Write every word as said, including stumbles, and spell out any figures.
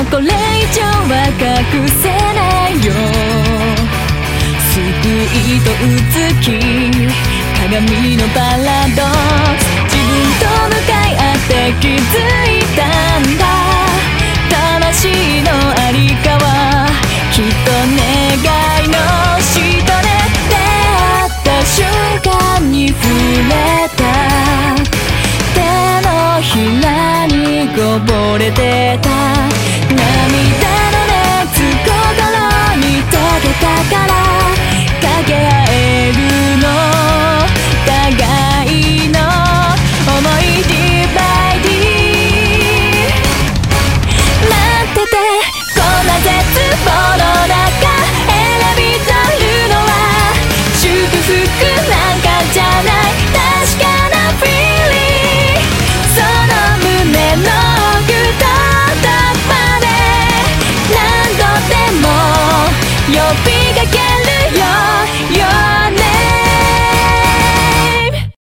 これ以上は隠せないよ。救いとうつき鏡のパラドックス、自分と向かい合って気づいたんだ。